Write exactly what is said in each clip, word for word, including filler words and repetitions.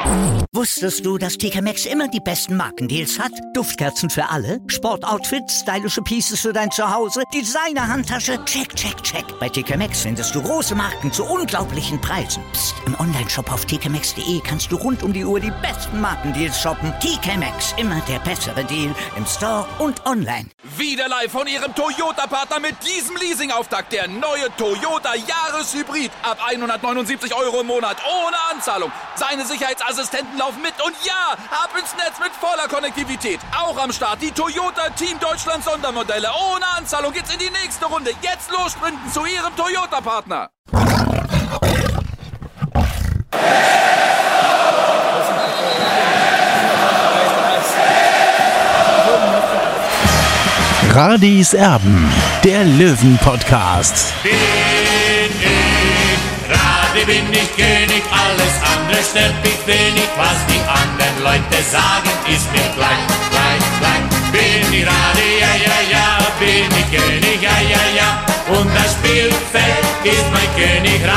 Wusstest du, dass T K Maxx immer die besten Markendeals hat? Duftkerzen für alle, Sportoutfits, stylische Pieces für dein Zuhause, Designer-Handtasche, check, check, check. Bei T K Maxx findest du große Marken zu unglaublichen Preisen. Psst. Im Onlineshop auf t k maxx punkt d e kannst du rund um die Uhr die besten Markendeals shoppen. T K Maxx, immer der bessere Deal im Store und online. Wieder live von Ihrem Toyota-Partner mit diesem Leasing-Auftakt. Der neue Toyota Jahreshybrid. Ab hundertneunundsiebzig Euro im Monat. Ohne Anzahlung. Seine Sicherheitsassistenten laufen mit. Und ja, ab ins Netz mit voller Konnektivität. Auch am Start die Toyota Team Deutschland Sondermodelle. Ohne Anzahlung geht's in die nächste Runde. Jetzt los sprinten zu Ihrem Toyota-Partner. Radis Erben, der Löwen-Podcast. Bin ich, Radi bin ich König, alles andere stört mich wenig. Was die anderen Leute sagen, ist mir gleich, gleich, gleich. Bin ich Radi, ja, ja, ja, bin ich König, ja, ja, ja. Und das Spielfeld ist mein Königreich.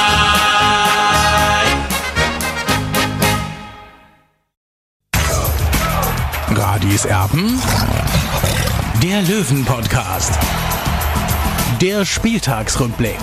Radis Erben, der Löwen-Podcast. Der Spieltagsrückblick.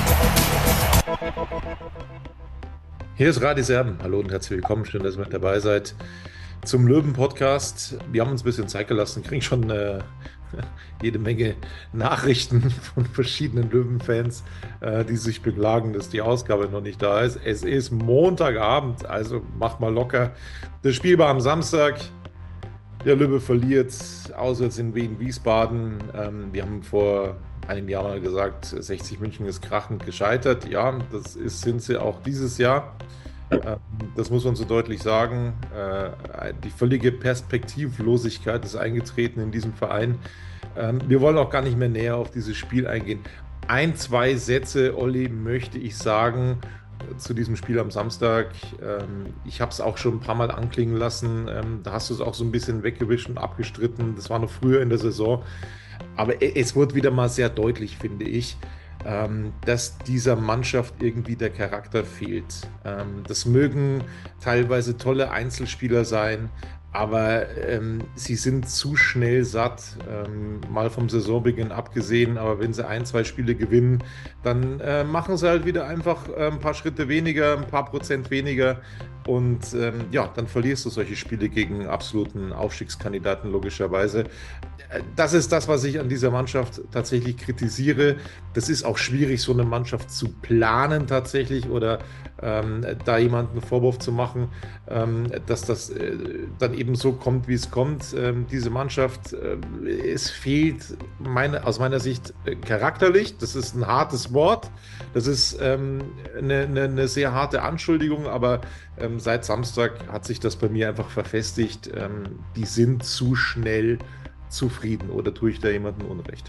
Hier ist Radis Erben. Hallo und herzlich willkommen. Schön, dass ihr mit dabei seid zum Löwen-Podcast. Wir haben uns ein bisschen Zeit gelassen, kriegen schon äh, jede Menge Nachrichten von verschiedenen Löwen-Fans, äh, die sich beklagen, dass die Ausgabe noch nicht da ist. Es ist Montagabend, also macht mal locker. Das Spiel war am Samstag. Der Löwe verliert auswärts in Wien-Wiesbaden. Ähm, wir haben vor einem Jahr mal gesagt, sechzig München ist krachend gescheitert. Ja, das ist, sind sie auch dieses Jahr. Ähm, das muss man so deutlich sagen. Äh, die völlige Perspektivlosigkeit ist eingetreten in diesem Verein. Ähm, wir wollen auch gar nicht mehr näher auf dieses Spiel eingehen. Ein, zwei Sätze, Olli, möchte ich sagen zu diesem Spiel am Samstag. Ähm, ich habe es auch schon ein paar Mal anklingen lassen. Ähm, da hast du es auch so ein bisschen weggewischt und abgestritten. Das war noch früher in der Saison. Aber es wurde wieder mal sehr deutlich, finde ich, ähm, dass dieser Mannschaft irgendwie der Charakter fehlt. Ähm, das mögen teilweise tolle Einzelspieler sein, aber ähm, sie sind zu schnell satt, ähm, mal vom Saisonbeginn abgesehen. Aber wenn sie ein, zwei Spiele gewinnen, dann äh, machen sie halt wieder einfach äh, ein paar Schritte weniger, ein paar Prozent weniger. Und ähm, ja, dann verlierst du solche Spiele gegen absoluten Aufstiegskandidaten logischerweise. Das ist das, was ich an dieser Mannschaft tatsächlich kritisiere. Das ist auch schwierig, so eine Mannschaft zu planen tatsächlich oder ähm, da jemanden einen Vorwurf zu machen, ähm, dass das äh, dann eben so kommt, wie es kommt. Ähm, diese Mannschaft, äh, es fehlt meine, aus meiner Sicht äh, charakterlich. Das ist ein hartes Wort. Das ist ähm, eine, eine, eine sehr harte Anschuldigung, aber ähm, seit Samstag hat sich das bei mir einfach verfestigt. Ähm, die sind zu schnell zufrieden, oder tue ich da jemandem Unrecht?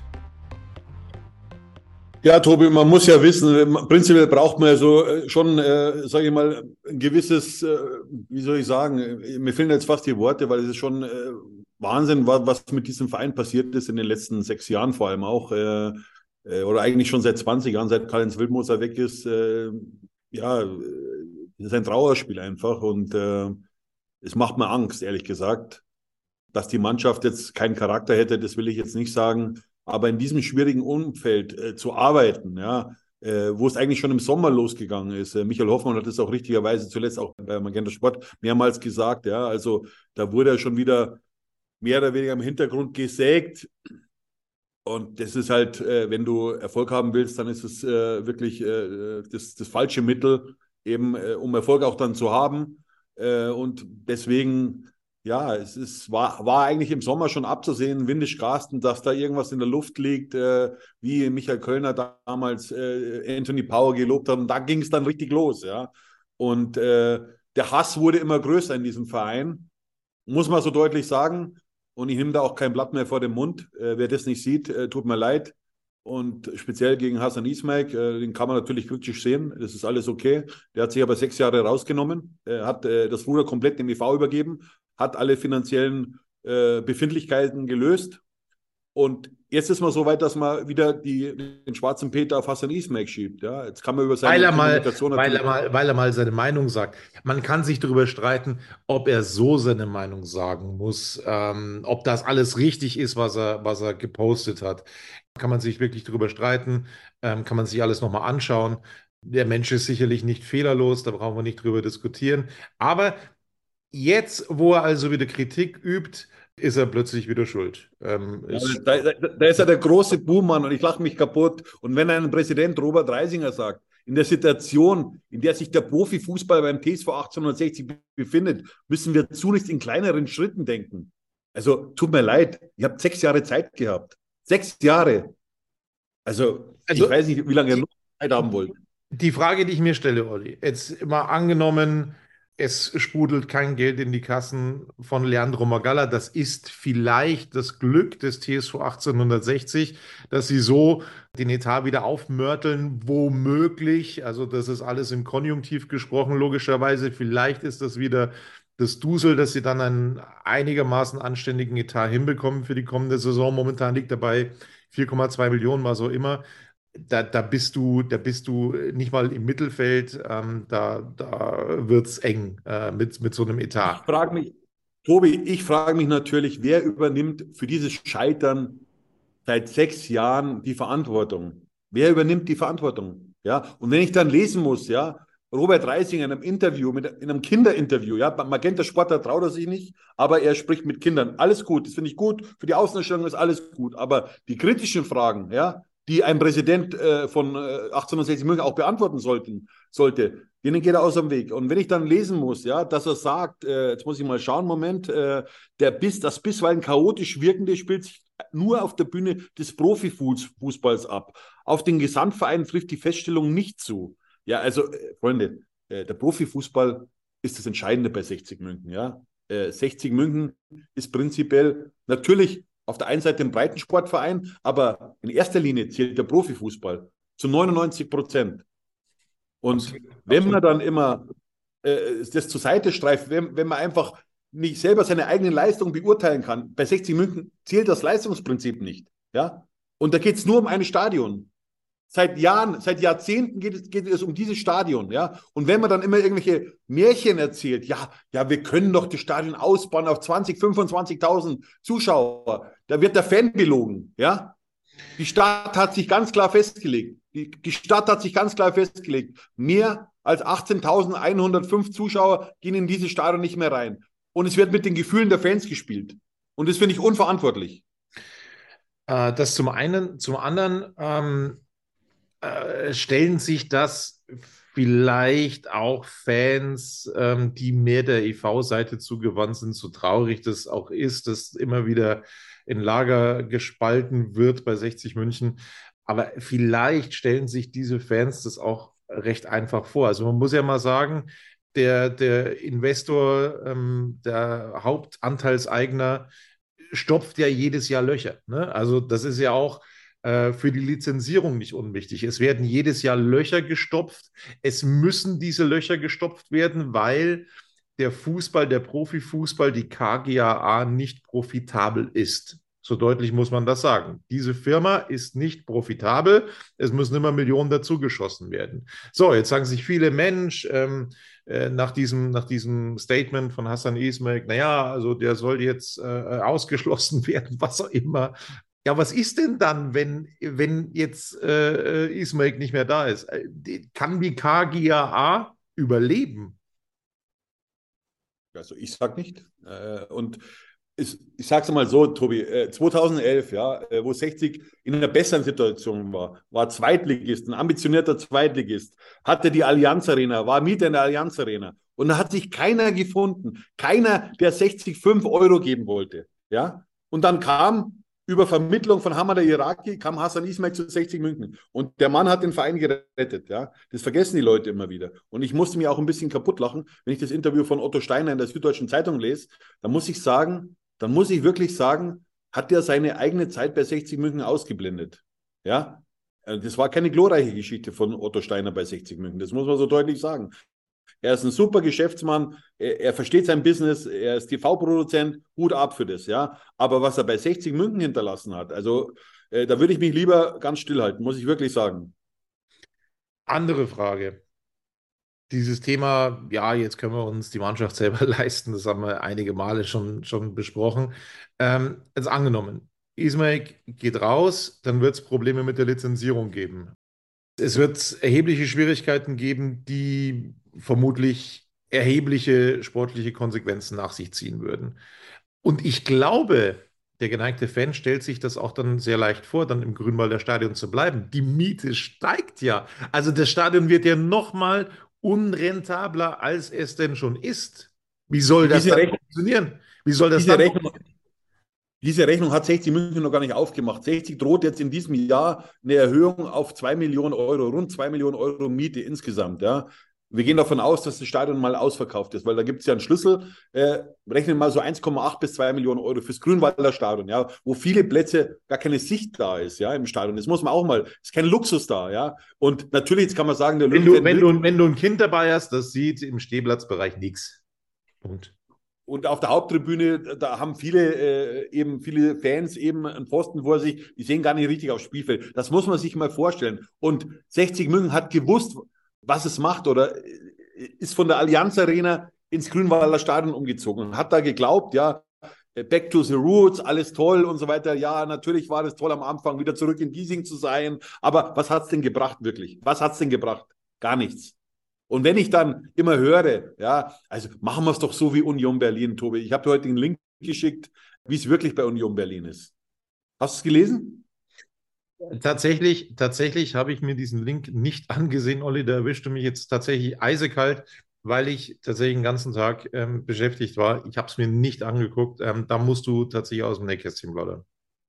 Ja, Tobi, man muss ja wissen, prinzipiell braucht man ja so schon, äh, sage ich mal, ein gewisses, äh, wie soll ich sagen, mir fehlen jetzt fast die Worte, weil es ist schon äh, Wahnsinn, was mit diesem Verein passiert ist in den letzten sechs Jahren vor allem auch, äh, äh, oder eigentlich schon seit zwanzig Jahren, seit Karl-Heinz Wildmoser weg ist. Äh, ja, das ist ein Trauerspiel einfach und äh, es macht mir Angst, ehrlich gesagt. Dass die Mannschaft jetzt keinen Charakter hätte, das will ich jetzt nicht sagen. Aber in diesem schwierigen Umfeld äh, zu arbeiten, ja, äh, wo es eigentlich schon im Sommer losgegangen ist. Äh, Michael Hoffmann hat das auch richtigerweise zuletzt auch bei Magenta Sport mehrmals gesagt. Ja, also da wurde er schon wieder mehr oder weniger im Hintergrund gesägt. Und das ist halt, äh, wenn du Erfolg haben willst, dann ist es äh, wirklich äh, das, das falsche Mittel, eben äh, um Erfolg auch dann zu haben. Äh, und deswegen... Ja, es ist, war, war eigentlich im Sommer schon abzusehen, windisch Carsten, dass da irgendwas in der Luft liegt, äh, wie Michael Kölner damals äh, Anthony Power gelobt hat. Und da ging es dann richtig los, ja. Und äh, der Hass wurde immer größer in diesem Verein, muss man so deutlich sagen. Und ich nehme da auch kein Blatt mehr vor den Mund. Äh, wer das nicht sieht, äh, tut mir leid. Und speziell gegen Hasan Ismail, äh, den kann man natürlich kritisch sehen. Das ist alles okay. Der hat sich aber sechs Jahre rausgenommen, äh, hat äh, das Ruder komplett dem E V übergeben, hat alle finanziellen äh, Befindlichkeiten gelöst Und jetzt ist man so weit, dass man wieder die, den schwarzen Peter auf Hassan Ismail schiebt. Ja? Jetzt kann man über seine Weil er, mal, Kommunikation weil, er mal, weil er mal seine Meinung sagt. Man kann sich darüber streiten, ob er so seine Meinung sagen muss, ähm, ob das alles richtig ist, was er, was er gepostet hat. Kann man sich wirklich darüber streiten, ähm, kann man sich alles nochmal anschauen. Der Mensch ist sicherlich nicht fehlerlos, da brauchen wir nicht drüber diskutieren. Aber jetzt, wo er also wieder Kritik übt, ist er plötzlich wieder schuld. Ähm, Ja, ist, da, da, da ist er der große Buhmann und ich lache mich kaputt. Und wenn ein Präsident Robert Reisinger sagt, in der Situation, in der sich der Profifußball beim T S V achtzehnhundertsechzig befindet, müssen wir zunächst in kleineren Schritten denken. Also tut mir leid, ihr habt sechs Jahre Zeit gehabt. Sechs Jahre. Also, Also, ich weiß nicht, wie lange ihr noch Zeit haben wollt. Die Frage, die ich mir stelle, Olli, jetzt mal angenommen, es sprudelt kein Geld in die Kassen von Leandro Magalla. Das ist vielleicht das Glück des T S V achtzehnhundertsechzig, dass sie so den Etat wieder aufmörteln, womöglich. Also das ist alles im Konjunktiv gesprochen, logischerweise. Vielleicht ist das wieder das Dusel, dass sie dann einen einigermaßen anständigen Etat hinbekommen für die kommende Saison. Momentan liegt dabei vier Komma zwei Millionen, was auch immer. Da, da, bist du, da bist du nicht mal im Mittelfeld, ähm, da, da wird es eng äh, mit, mit so einem Etat. Ich frage mich, Tobi, ich frage mich natürlich, wer übernimmt für dieses Scheitern seit sechs Jahren die Verantwortung? Wer übernimmt die Verantwortung? Ja, und wenn ich dann lesen muss, ja, Robert Reisinger in einem Interview, mit, in einem Kinderinterview, ja, Magenta Sport, da traut er sich nicht, aber er spricht mit Kindern. Alles gut, das finde ich gut. Für die Außendarstellung ist alles gut. Aber die kritischen Fragen, ja, die ein Präsident äh, von äh, achtzehnhundertsechzig München auch beantworten sollten, sollte, denen geht er aus dem Weg. Und wenn ich dann lesen muss, ja, dass er sagt, äh, jetzt muss ich mal schauen, Moment, äh, der bis, das bisweilen chaotisch wirkende spielt sich nur auf der Bühne des Profifußballs ab. Auf den Gesamtverein trifft die Feststellung nicht zu. Ja, also, äh, Freunde, äh, der Profifußball ist das Entscheidende bei sechzig München, ja. Äh, sechzig München ist prinzipiell natürlich auf der einen Seite ein Breitensportverein, aber in erster Linie zählt der Profifußball zu neunundneunzig Prozent. Und absolut, wenn absolut. man dann immer äh, das zur Seite streift, wenn, wenn man einfach nicht selber seine eigenen Leistungen beurteilen kann, bei sechzig München zählt das Leistungsprinzip nicht. Ja? Und da geht es nur um ein Stadion. Seit Jahren, seit Jahrzehnten geht es, geht es um dieses Stadion, ja. Und wenn man dann immer irgendwelche Märchen erzählt, ja, ja, wir können doch das Stadion ausbauen auf zwanzig, fünfundzwanzigtausend Zuschauer, da wird der Fan belogen, ja. Die Stadt hat sich ganz klar festgelegt, die, die Stadt hat sich ganz klar festgelegt, mehr als achtzehntausendeinhundertfünf Zuschauer gehen in dieses Stadion nicht mehr rein. Und es wird mit den Gefühlen der Fans gespielt. Und das finde ich unverantwortlich. Äh, das zum einen, zum anderen, ähm Äh, stellen sich das vielleicht auch Fans, ähm, die mehr der E V-Seite zugewandt sind, so traurig das auch ist, dass immer wieder in Lager gespalten wird bei sechzig München. Aber vielleicht stellen sich diese Fans das auch recht einfach vor. Also man muss ja mal sagen, der, der Investor, ähm, der Hauptanteilseigner stopft ja jedes Jahr Löcher. Ne? Also das ist ja auch für die Lizenzierung nicht unwichtig. Es werden jedes Jahr Löcher gestopft. Es müssen diese Löcher gestopft werden, weil der Fußball, der Profifußball, die K G A A nicht profitabel ist. So deutlich muss man das sagen. Diese Firma ist nicht profitabel. Es müssen immer Millionen dazugeschossen werden. So, jetzt sagen sich viele, Mensch, ähm, äh, nach, diesem, nach diesem Statement von Hassan Ismail, naja, also der soll jetzt äh, ausgeschlossen werden, was auch immer. Ja, was ist denn dann, wenn, wenn jetzt äh, Ismail nicht mehr da ist? Kann die K G A A überleben? Also ich sag nicht. Äh, und ich, ich sag's mal so, Tobi, äh, zweitausendelf, ja, äh, wo sechzig in einer besseren Situation war, war Zweitligist, ein ambitionierter Zweitligist, hatte die Allianz Arena, war Mieter in der Allianz Arena. Und da hat sich keiner gefunden, keiner, der sechzig fünf Euro geben wollte. Ja? Und dann kam über Vermittlung von Hamada Iraki kam Hassan Ismail zu sechzig München. Und der Mann hat den Verein gerettet. Ja? Das vergessen die Leute immer wieder. Und ich musste mir auch ein bisschen kaputt lachen, wenn ich das Interview von Otto Steiner in der Süddeutschen Zeitung lese. Da muss ich sagen, dann muss ich wirklich sagen, hat der seine eigene Zeit bei sechzig München ausgeblendet. Ja? Das war keine glorreiche Geschichte von Otto Steiner bei sechzig München. Das muss man so deutlich sagen. Er ist ein super Geschäftsmann, er, er versteht sein Business, er ist T V-Produzent, Hut ab für das, ja. Aber was er bei sechzig München hinterlassen hat, also äh, da würde ich mich lieber ganz stillhalten, muss ich wirklich sagen. Andere Frage. Dieses Thema, ja, jetzt können wir uns die Mannschaft selber leisten, das haben wir einige Male schon, schon besprochen. Ähm, jetzt angenommen, Ismail geht raus, dann wird es Probleme mit der Lizenzierung geben. Es wird erhebliche Schwierigkeiten geben, die vermutlich erhebliche sportliche Konsequenzen nach sich ziehen würden. Und ich glaube, der geneigte Fan stellt sich das auch dann sehr leicht vor, dann im Grünwalder Stadion zu bleiben. Die Miete steigt ja. Also das Stadion wird ja nochmal unrentabler, als es denn schon ist. Wie soll das Diese dann Rechnung, funktionieren? Wie soll das diese dann Rechnung, diese Rechnung hat sechzig München noch gar nicht aufgemacht. sechzig droht jetzt in diesem Jahr eine Erhöhung auf zwei Millionen Euro, rund zwei Millionen Euro Miete insgesamt. Ja. Wir gehen davon aus, dass das Stadion mal ausverkauft ist, weil da gibt es ja einen Schlüssel. Äh, rechnen mal so eins Komma acht bis zwei Millionen Euro fürs Grünwalder Stadion, ja, wo viele Plätze gar keine Sicht da ist, ja, im Stadion. Das muss man auch mal, ist kein Luxus da, ja. Und natürlich, jetzt kann man sagen, der Wenn du, Löwen- wenn du, wenn du ein Kind dabei hast, das sieht im Stehplatzbereich nichts. Punkt. Und auf der Haupttribüne, da haben viele äh, eben viele Fans eben einen Pfosten vor sich, die sehen gar nicht richtig aufs Spielfeld. Das muss man sich mal vorstellen. Und sechzig München hat gewusst, was es macht, oder ist von der Allianz Arena ins Grünwalder Stadion umgezogen und hat da geglaubt, ja, back to the roots, alles toll und so weiter. Ja, natürlich war das toll am Anfang, wieder zurück in Giesing zu sein. Aber was hat es denn gebracht wirklich? Was hat es denn gebracht? Gar nichts. Und wenn ich dann immer höre, ja, also machen wir es doch so wie Union Berlin, Tobi. Ich habe dir heute einen Link geschickt, wie es wirklich bei Union Berlin ist. Hast du es gelesen? Tatsächlich, tatsächlich habe ich mir diesen Link nicht angesehen, Olli. Da erwischte mich jetzt tatsächlich eisekalt, weil ich tatsächlich den ganzen Tag ähm, beschäftigt war. Ich habe es mir nicht angeguckt. Ähm, da musst du tatsächlich aus dem Nähkästchen plaudern.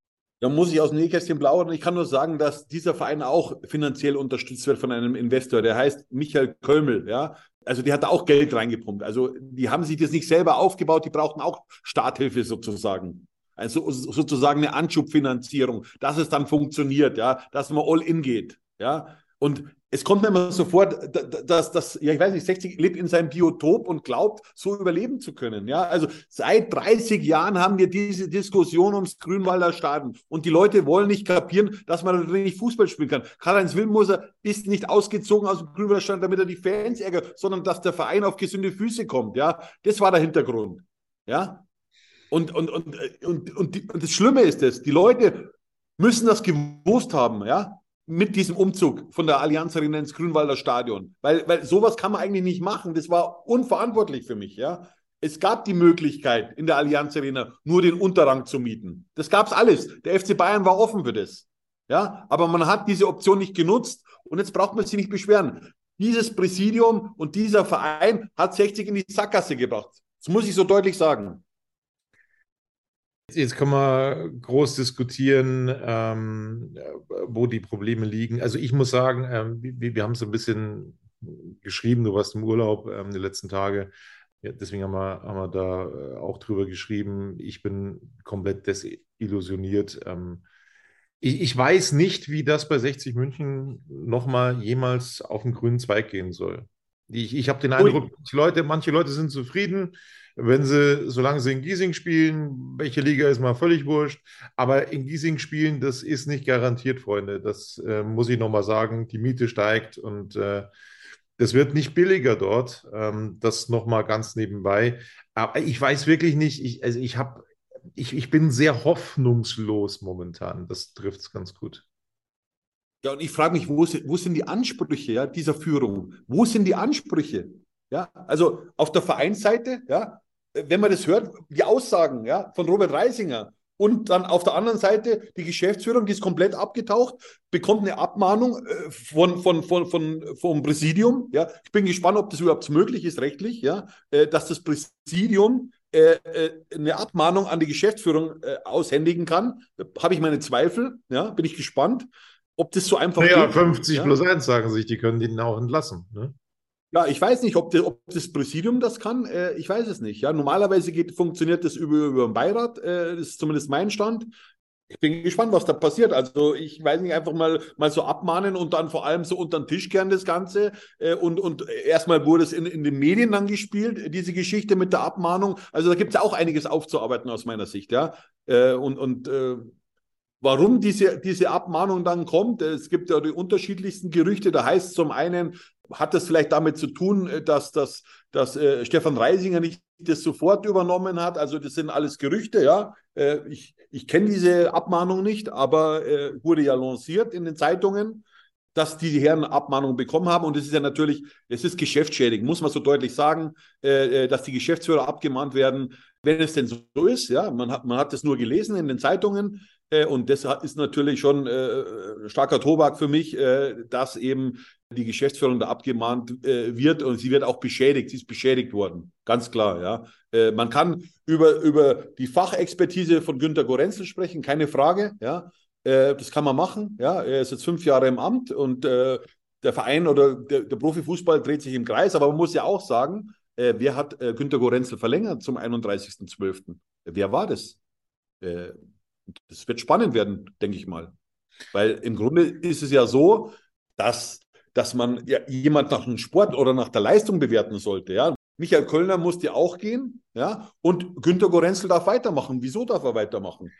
Da muss ich aus dem Nähkästchen plaudern. Ich kann nur sagen, dass dieser Verein auch finanziell unterstützt wird von einem Investor. Der heißt Michael Kölmel. Ja? Also die hat da auch Geld reingepumpt. Also die haben sich das nicht selber aufgebaut. Die brauchten auch Starthilfe sozusagen. Also sozusagen eine Anschubfinanzierung, dass es dann funktioniert, ja, dass man all in geht, ja. Und es kommt mir immer so vor, dass das, ja, ich weiß nicht, sechzig lebt in seinem Biotop und glaubt, so überleben zu können, ja. Also seit dreißig Jahren haben wir diese Diskussion ums Grünwalder Stadion und die Leute wollen nicht kapieren, dass man nicht Fußball spielen kann. Karl-Heinz Willmoser ist nicht ausgezogen aus dem Grünwalder Stadion, damit er die Fans ärgert, sondern dass der Verein auf gesunde Füße kommt, ja. Das war der Hintergrund, ja. Und, und, und, und, und, die, und das Schlimme ist es, die Leute müssen das gewusst haben, ja, mit diesem Umzug von der Allianz Arena ins Grünwalder Stadion. Weil, weil sowas kann man eigentlich nicht machen. Das war unverantwortlich für mich, ja. Es gab die Möglichkeit, in der Allianz Arena nur den Unterrang zu mieten. Das gab es alles. Der F C Bayern war offen für das. Ja, aber man hat diese Option nicht genutzt und jetzt braucht man sich nicht beschweren. Dieses Präsidium und dieser Verein hat sechzig in die Sackgasse gebracht. Das muss ich so deutlich sagen. Jetzt kann man groß diskutieren, ähm, wo die Probleme liegen. Also ich muss sagen, ähm, wir, wir haben so ein bisschen geschrieben, du warst im Urlaub ähm, die letzten Tage. Ja, deswegen haben wir, haben wir da auch drüber geschrieben. Ich bin komplett desillusioniert. Ähm, ich, ich weiß nicht, wie das bei sechzig München nochmal jemals auf den grünen Zweig gehen soll. Ich, ich habe den Eindruck, manche Leute, manche Leute sind zufrieden, wenn sie, solange sie in Giesing spielen, welche Liga ist mal völlig wurscht, aber in Giesing spielen, das ist nicht garantiert, Freunde. Das äh, muss ich nochmal sagen, die Miete steigt und äh, das wird nicht billiger dort, ähm, das nochmal ganz nebenbei. Aber ich weiß wirklich nicht, ich, also ich, hab, ich, ich bin sehr hoffnungslos momentan, das trifft es ganz gut. Ja, und ich frage mich, wo, wo sind die Ansprüche, ja, dieser Führung? Wo sind die Ansprüche? Ja, also auf der Vereinsseite, ja, wenn man das hört, die Aussagen, ja, von Robert Reisinger und dann auf der anderen Seite die Geschäftsführung, die ist komplett abgetaucht, bekommt eine Abmahnung äh, von, von, von, von, vom Präsidium, ja. Ich bin gespannt, ob das überhaupt möglich ist, rechtlich, ja, äh, dass das Präsidium äh, äh, eine Abmahnung an die Geschäftsführung äh, aushändigen kann. Da habe ich meine Zweifel, ja, bin ich gespannt. Ob das so einfach naja, geht. fünfzig ja? plus eins sagen sich, die können den auch entlassen. Ne? Ja, ich weiß nicht, ob, de, ob das Präsidium das kann. Äh, ich weiß es nicht. Ja, normalerweise geht, funktioniert das über, über den Beirat. Äh, das ist zumindest mein Stand. Ich bin gespannt, was da passiert. Also ich weiß nicht, einfach mal, mal so abmahnen und dann vor allem so unter den Tisch kehren das Ganze. Äh, und, und erstmal wurde es in, in den Medien dann gespielt, diese Geschichte mit der Abmahnung. Also da gibt es auch einiges aufzuarbeiten aus meiner Sicht, ja. Äh, und und äh, warum diese, diese Abmahnung dann kommt, es gibt ja die unterschiedlichsten Gerüchte. Da heißt es zum einen, hat das vielleicht damit zu tun, dass, dass, dass äh, Stefan Reisinger nicht das sofort übernommen hat. Also das sind alles Gerüchte, ja. Äh, ich ich kenne diese Abmahnung nicht, aber äh, wurde ja lanciert in den Zeitungen, dass die Herren Abmahnung bekommen haben. Und es ist ja natürlich, es ist geschäftsschädigend, muss man so deutlich sagen, äh, dass die Geschäftsführer abgemahnt werden, wenn es denn so ist. Ja, man hat, man hat das nur gelesen in den Zeitungen. Äh, und das ist natürlich schon äh, starker Tobak für mich, äh, dass eben die Geschäftsführung da abgemahnt äh, wird und sie wird auch beschädigt. Sie ist beschädigt worden, ganz klar. Ja, äh, man kann über, über die Fachexpertise von Günter Gorenzel sprechen, keine Frage. Ja, äh, das kann man machen. Ja, er ist jetzt fünf Jahre im Amt und äh, der Verein oder der, der Profifußball dreht sich im Kreis. Aber man muss ja auch sagen, äh, wer hat äh, Günter Gorenzel verlängert zum einunddreißigsten zwölften? Wer war das? Äh, das wird spannend werden, denke ich mal. Weil im Grunde ist es ja so, dass dass man ja jemand nach dem Sport oder nach der Leistung bewerten sollte. Ja? Michael Kölner musste auch gehen, ja? Und Günter Gorenzel darf weitermachen. Wieso darf er weitermachen?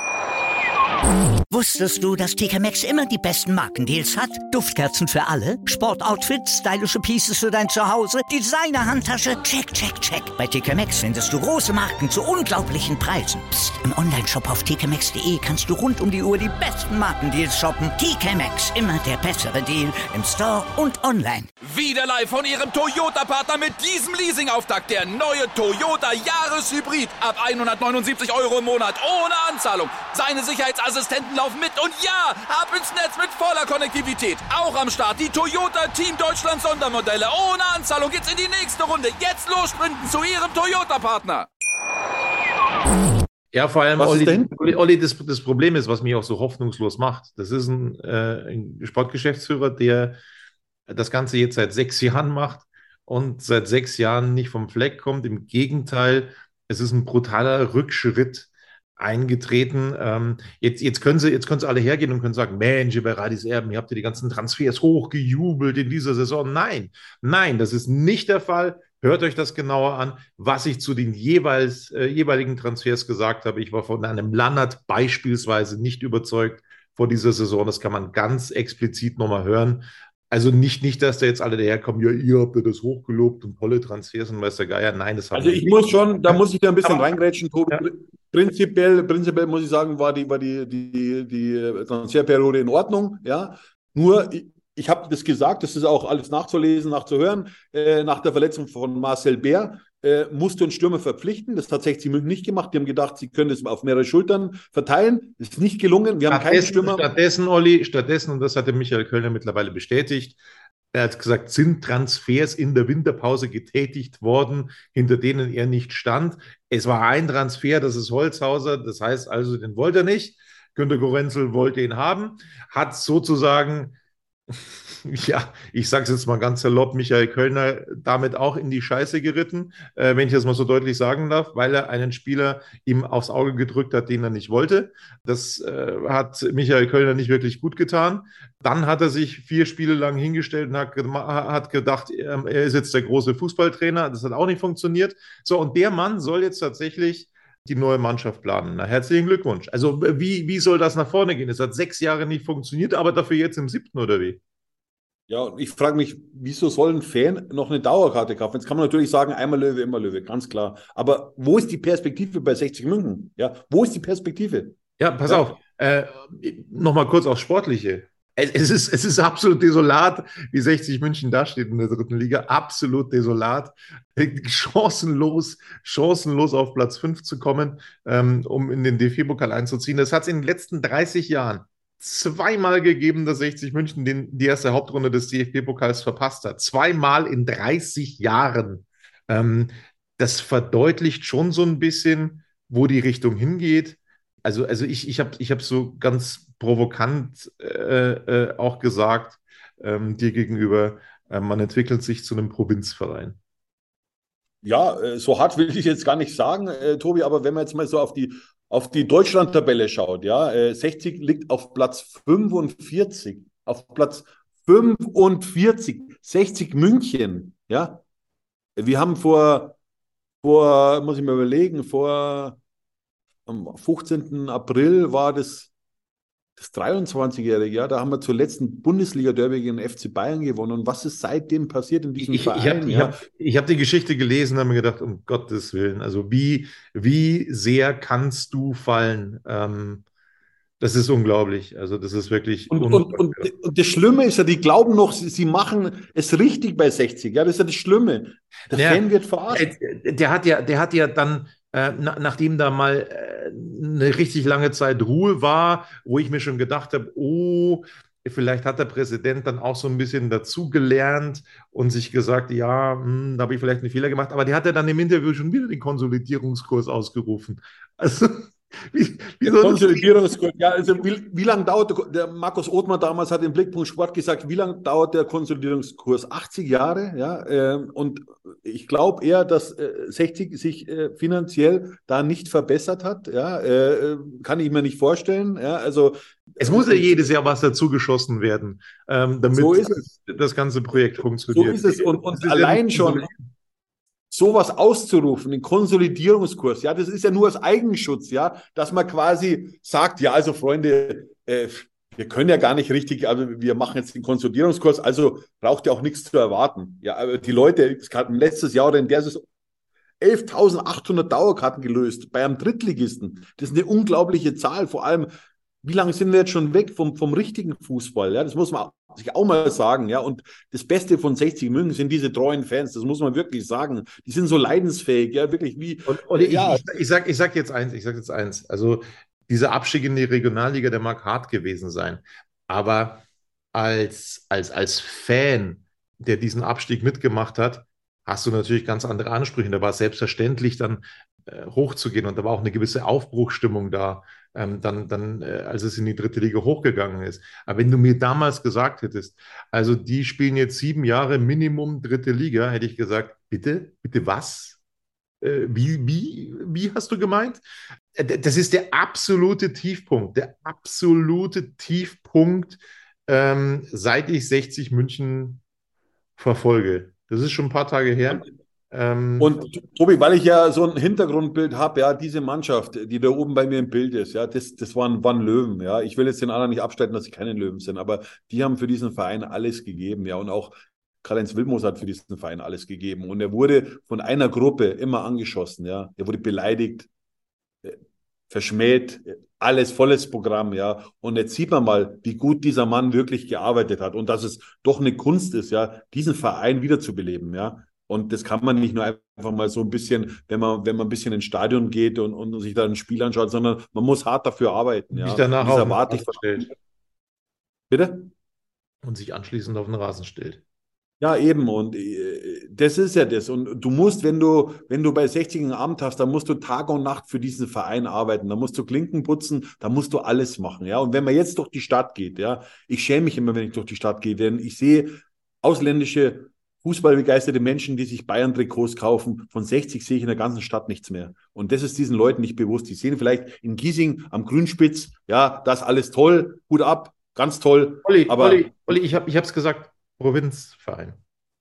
Wusstest du, dass T K Maxx immer die besten Markendeals hat? Duftkerzen für alle, Sportoutfits, stylische Pieces für dein Zuhause, Designer-Handtasche, check, check, check. Bei T K Maxx findest du große Marken zu unglaublichen Preisen. Psst. Im Onlineshop auf t k maxx punkt de kannst du rund um die Uhr die besten Markendeals shoppen. T K Maxx, immer der bessere Deal im Store und online. Wieder live von Ihrem Toyota-Partner mit diesem Leasing-Auftakt. Der neue Toyota Jahreshybrid. Ab hundertneunundsiebzig Euro im Monat ohne Anzahlung. Seine Sicherheitsassistenten laufen mit und ja, ab ins Netz mit voller Konnektivität. Auch am Start die Toyota Team Deutschland Sondermodelle. Ohne Anzahlung geht's in die nächste Runde. Jetzt los sprinten zu Ihrem Toyota-Partner. Ja, vor allem, Was ist Olli, denn? Olli, Olli, das, das Problem ist, was mich auch so hoffnungslos macht. Das ist ein, äh, ein Sportgeschäftsführer, der das Ganze jetzt seit sechs Jahren macht und seit sechs Jahren nicht vom Fleck kommt. Im Gegenteil, es ist ein brutaler Rückschritt eingetreten. Ähm, jetzt, jetzt, können sie, jetzt können sie alle hergehen und können sagen, Mensch, bei Radis Erben, ihr habt ja die ganzen Transfers hochgejubelt in dieser Saison. Nein, nein, das ist nicht der Fall. Hört euch das genauer an, was ich zu den jeweils, äh, jeweiligen Transfers gesagt habe. Ich war von einem Lannert beispielsweise nicht überzeugt vor dieser Saison. Das kann man ganz explizit nochmal hören. Also nicht, nicht, dass da jetzt alle daherkommen, ja, ihr habt ja das hochgelobt und tolle Transfers und weiß der Geier. Nein, das haben Also wir ich nicht. muss schon, da muss ich da ein bisschen Aber- reingrätschen, Tobi. Ja. Prinzipiell, prinzipiell muss ich sagen, war die, war die, die, die Transferperiode in Ordnung, ja. Nur, ich, ich habe das gesagt, das ist auch alles nachzulesen, nachzuhören. Äh, nach der Verletzung von Marcel Bär äh, musste ein Stürmer verpflichten. Das hat sechzig München nicht gemacht. Die haben gedacht, sie können das auf mehrere Schultern verteilen. Das ist nicht gelungen. Wir haben keinen Stattdessen, Stürmer. stattdessen, Olli, stattdessen, und das hatte Michael Kölner mittlerweile bestätigt, er hat gesagt, sind Transfers in der Winterpause getätigt worden, hinter denen er nicht stand. Es war ein Transfer, das ist Holzhauser, das heißt also, den wollte er nicht. Günter Gorenzel wollte ihn haben, hat sozusagen, ja, ich sage es jetzt mal ganz salopp, Michael Kölner damit auch in die Scheiße geritten, äh, wenn ich das mal so deutlich sagen darf, weil er einen Spieler ihm aufs Auge gedrückt hat, den er nicht wollte. Das äh, hat Michael Kölner nicht wirklich gut getan. Dann hat er sich vier Spiele lang hingestellt und hat, gema- hat gedacht, ähm, er ist jetzt der große Fußballtrainer. Das hat auch nicht funktioniert. So, und der Mann soll jetzt tatsächlich die neue Mannschaft planen. Na, herzlichen Glückwunsch. Also wie, wie soll das nach vorne gehen? Es hat sechs Jahre nicht funktioniert, aber dafür jetzt im siebten oder wie? Ja, und ich frage mich, wieso soll ein Fan noch eine Dauerkarte kaufen? Jetzt kann man natürlich sagen, einmal Löwe, immer Löwe, ganz klar. Aber wo ist die Perspektive bei sechzig München? Ja, wo ist die Perspektive? Ja, pass Ja. auf. Äh, Nochmal kurz aufs Sportliche. Es, es, ist, es ist absolut desolat, wie sechzig München dasteht in der dritten Liga. Absolut desolat. Chancenlos, chancenlos auf Platz fünf zu kommen, ähm, um in den D F B-Pokal einzuziehen. Das hat es in den letzten dreißig Jahren zweimal gegeben, dass sechzig München den, die erste Hauptrunde des D F B-Pokals verpasst hat. Zweimal in dreißig Jahren. Ähm, das verdeutlicht schon so ein bisschen, wo die Richtung hingeht. Also, also ich, ich habe ich hab so ganz provokant äh, äh, auch gesagt, ähm, dir gegenüber, äh, man entwickelt sich zu einem Provinzverein. Ja, äh, so hart will ich jetzt gar nicht sagen, äh, Tobi, aber wenn man jetzt mal so auf die, auf die Deutschland-Tabelle schaut, ja, äh, sechzig liegt auf Platz fünfundvierzig. Auf Platz fünfundvierzig. sechzig München, ja. Wir haben vor, vor, muss ich mir überlegen, vor am fünfzehnten April war das das dreiundzwanzigjährige, ja, da haben wir zuletzt ein Bundesliga-Derby gegen den F C Bayern gewonnen. Und was ist seitdem passiert in diesem Ich, Verein? ich habe ich ja? hab, ich hab die Geschichte gelesen und habe mir gedacht, um Gottes Willen, also wie, wie sehr kannst du fallen? Ähm, das ist unglaublich. Also das ist wirklich Und, und, unfassbar. und, und das Schlimme ist ja, die glauben noch, sie, sie machen es richtig bei sechzig. Ja, das ist ja das Schlimme. Der Ja, Fan wird verarscht. der, der hat ja, der hat ja dann, äh, na, nachdem da mal äh, eine richtig lange Zeit Ruhe war, wo ich mir schon gedacht habe, oh, vielleicht hat der Präsident dann auch so ein bisschen dazugelernt und sich gesagt, ja, hm, da habe ich vielleicht einen Fehler gemacht, aber der hat ja dann im Interview schon wieder den Konsolidierungskurs ausgerufen. Also, wie, wie Der soll das Konsolidierungskurs, ja, also wie, wie lange dauert der, der Markus Othmar damals hat im Blickpunkt Sport gesagt, wie lange dauert der Konsolidierungskurs? achtzig Jahre, ja, äh, und ich glaube eher, dass äh, sechzig sich äh, finanziell da nicht verbessert hat, ja, äh, kann ich mir nicht vorstellen, ja, also Es muss ja jedes Jahr was dazugeschossen werden, ähm, damit so ist es. das ganze Projekt So funktioniert. ist es und, Das und ist ja allein nicht schon sowas auszurufen, den Konsolidierungskurs, ja, das ist ja nur als Eigenschutz, ja, dass man quasi sagt, ja, also Freunde, äh, wir können ja gar nicht richtig, also wir machen jetzt den Konsolidierungskurs, also braucht ihr auch nichts zu erwarten. Ja, aber die Leute, es hatten letztes Jahr oder in der Saison elftausendachthundert Dauerkarten gelöst bei einem Drittligisten. Das ist eine unglaubliche Zahl, vor allem, wie lange sind wir jetzt schon weg vom, vom richtigen Fußball? Ja, das muss man sich auch mal sagen. Ja, und das Beste von sechzig München sind diese treuen Fans. Das muss man wirklich sagen. Die sind so leidensfähig. Ja, wirklich wie. Und, und ich, ja. ich, ich, sag, ich sag jetzt eins, ich sag jetzt eins. Also, dieser Abstieg in die Regionalliga, der mag hart gewesen sein. Aber als, als, als Fan, der diesen Abstieg mitgemacht hat, hast du natürlich ganz andere Ansprüche. Da war es selbstverständlich, dann äh, hochzugehen. Und da war auch eine gewisse Aufbruchsstimmung da. Ähm, dann, dann äh, als es in die dritte Liga hochgegangen ist. Aber wenn du mir damals gesagt hättest, also die spielen jetzt sieben Jahre Minimum dritte Liga, hätte ich gesagt, bitte, bitte was? Äh, wie, wie, wie hast du gemeint? Äh, das ist der absolute Tiefpunkt, der absolute Tiefpunkt, ähm, seit ich sechzig München verfolge. Das ist schon ein paar Tage her. Ähm, Und Tobi, weil ich ja so ein Hintergrundbild habe, ja, diese Mannschaft, die da oben bei mir im Bild ist, ja, das, das waren, waren Löwen, ja. Ich will jetzt den anderen nicht abstreiten, dass sie keine Löwen sind, aber die haben für diesen Verein alles gegeben, ja. Und auch Karl-Heinz Wilmos hat für diesen Verein alles gegeben. Und er wurde von einer Gruppe immer angeschossen, ja. Er wurde beleidigt, verschmäht, alles volles Programm, ja. Und jetzt sieht man mal, wie gut dieser Mann wirklich gearbeitet hat und dass es doch eine Kunst ist, ja, diesen Verein wiederzubeleben, ja. Und das kann man nicht nur einfach mal so ein bisschen, wenn man, wenn man ein bisschen ins Stadion geht und, und sich da ein Spiel anschaut, sondern man muss hart dafür arbeiten. Ja. Sich danach das auf erwarte den ich Rasen stellt. Bitte? Und sich anschließend auf den Rasen stellt. Ja, eben. Und äh, das ist ja das. Und du musst, wenn du, wenn du bei sechzig ein Amt hast, dann musst du Tag und Nacht für diesen Verein arbeiten. Da musst du Klinken putzen, da musst du alles machen. Ja. Und wenn man jetzt durch die Stadt geht, ja, ich schäme mich immer, wenn ich durch die Stadt gehe, denn ich sehe ausländische fußballbegeisterte Menschen, die sich Bayern-Trikots kaufen. Von sechzig sehe ich in der ganzen Stadt nichts mehr. Und das ist diesen Leuten nicht bewusst. Die sehen vielleicht in Giesing am Grünspitz, ja, das alles toll, Hut ab, ganz toll. Olli, aber Olli, Olli, ich habe es gesagt, Provinzverein.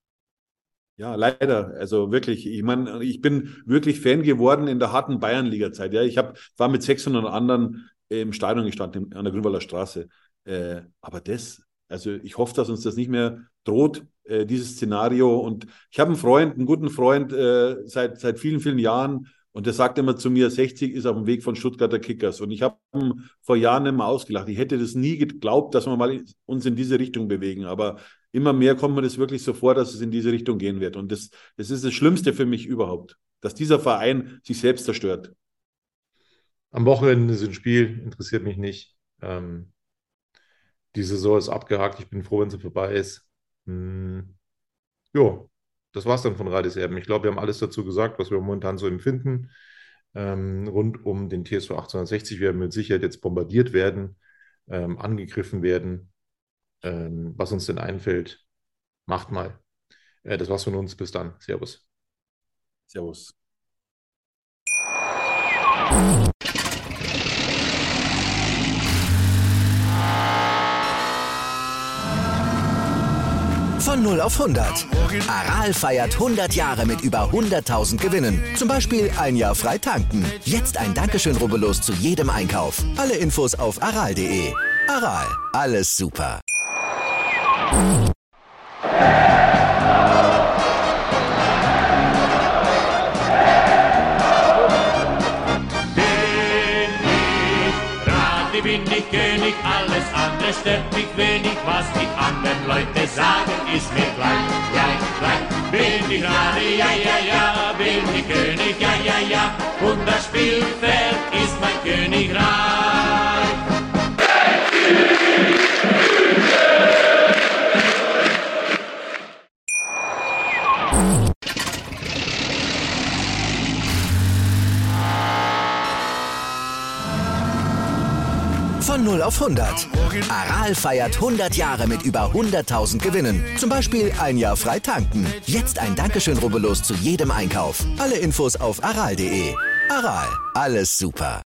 Ja, leider. Also wirklich, ich meine, ich bin wirklich Fan geworden in der harten Bayernliga-Zeit. Ja, ich hab, war mit sechshundert anderen im Stadion gestanden, an der Grünwalder Straße. Äh, aber das, also ich hoffe, dass uns das nicht mehr droht, äh, dieses Szenario. Und ich habe einen Freund, einen guten Freund äh, seit, seit vielen, vielen Jahren. Und der sagt immer zu mir, sechzig ist auf dem Weg von Stuttgarter Kickers. Und ich habe ihn vor Jahren immer ausgelacht. Ich hätte das nie geglaubt, dass wir mal uns in diese Richtung bewegen. Aber immer mehr kommt mir das wirklich so vor, dass es in diese Richtung gehen wird. Und das, das ist das Schlimmste für mich überhaupt, dass dieser Verein sich selbst zerstört. Am Wochenende ist ein Spiel, interessiert mich nicht. Ähm, die Saison ist abgehakt. Ich bin froh, wenn sie vorbei ist. Hm. Jo, das war's dann von Radis Erben. Ich glaube, wir haben alles dazu gesagt, was wir momentan so empfinden. Ähm, rund um den T S V achtzehnhundertsechzig. Wir werden mit Sicherheit jetzt bombardiert werden, ähm, angegriffen werden. Ähm, was uns denn einfällt, macht mal. Äh, das war's von uns. Bis dann. Servus. Servus. Von null auf hundert. Aral feiert hundert Jahre mit über hunderttausend Gewinnen. Zum Beispiel ein Jahr frei tanken. Jetzt ein Dankeschön, rubbellos zu jedem Einkauf. Alle Infos auf aral punkt de. Aral, alles super. Bin ich König, alles andere stört mich wenig, was die anderen Leute sagen, ist mir gleich, gleich, gleich. Bin ich Rade, ja, ja, ja, bin ich König, ja, ja, ja, und das Spielfeld ist mein Königreich. Von null auf hundert. Aral feiert hundert Jahre mit über hunderttausend Gewinnen. Zum Beispiel ein Jahr frei tanken. Jetzt ein Dankeschön, rubbellos zu jedem Einkauf. Alle Infos auf aral punkt de. Aral, alles super.